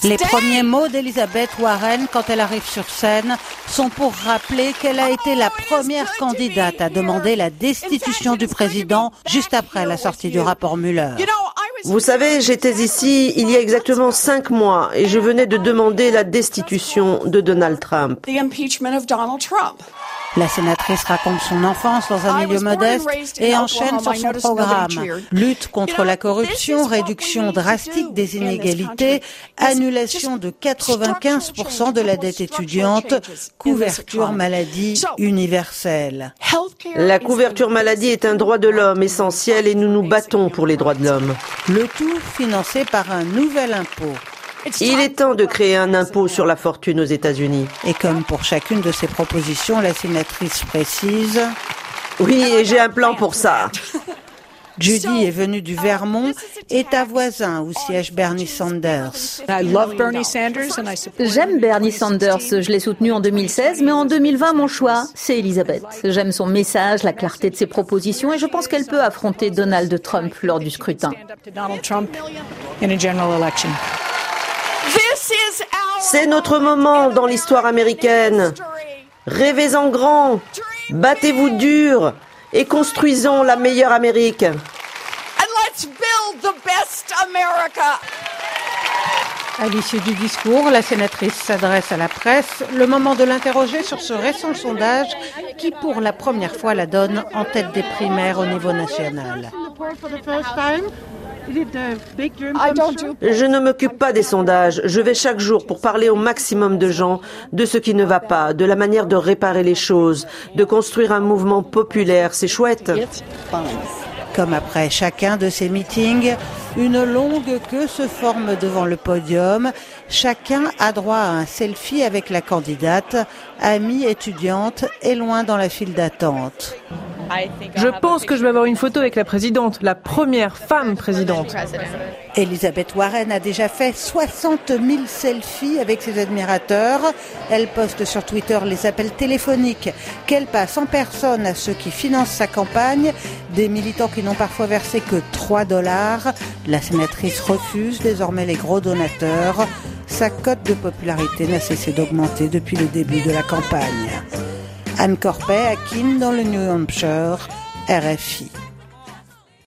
Les premiers mots d'Elizabeth Warren quand elle arrive sur scène sont pour rappeler qu'elle a été la première candidate à demander la destitution du président juste après la sortie du rapport Mueller. Vous savez, j'étais ici il y a exactement 5 mois et je venais de demander la destitution de Donald Trump. La sénatrice raconte son enfance dans un milieu modeste et enchaîne sur son programme. Lutte contre la corruption, réduction drastique des inégalités, annulation de 95% de la dette étudiante, couverture maladie universelle. La couverture maladie est un droit de l'homme essentiel et nous nous battons pour les droits de l'homme. Le tout financé par un nouvel impôt. Il est temps de créer un impôt sur la fortune aux États-Unis. Et comme pour chacune de ces propositions, la sénatrice précise... Oui, et j'ai un plan pour ça. Judy est venue du Vermont et ta voisin où siège Bernie Sanders. J'aime Bernie Sanders, je l'ai soutenu en 2016, mais en 2020, mon choix, c'est Elizabeth. J'aime son message, la clarté de ses propositions et je pense qu'elle peut affronter Donald Trump lors du scrutin. C'est notre moment dans l'histoire américaine. Rêvez en grand, battez-vous dur et construisons la meilleure Amérique. À l'issue du discours, la sénatrice s'adresse à la presse, le moment de l'interroger sur ce récent sondage qui, pour la première fois, la donne en tête des primaires au niveau national. Je ne m'occupe pas des sondages. Je vais chaque jour pour parler au maximum de gens de ce qui ne va pas, de la manière de réparer les choses, de construire un mouvement populaire. C'est chouette. Comme après chacun de ces meetings, une longue queue se forme devant le podium. Chacun a droit à un selfie avec la candidate, amie étudiante et loin dans la file d'attente. Je pense que je vais avoir une photo avec la présidente, la première femme présidente. Elizabeth Warren a déjà fait 60 000 selfies avec ses admirateurs. Elle poste sur Twitter les appels téléphoniques qu'elle passe en personne à ceux qui financent sa campagne, des militants qui n'ont parfois versé que $3. La sénatrice refuse désormais les gros donateurs. Sa cote de popularité n'a cessé d'augmenter depuis le début de la campagne. Anne Corpet à Keene dans le New Hampshire, RFI.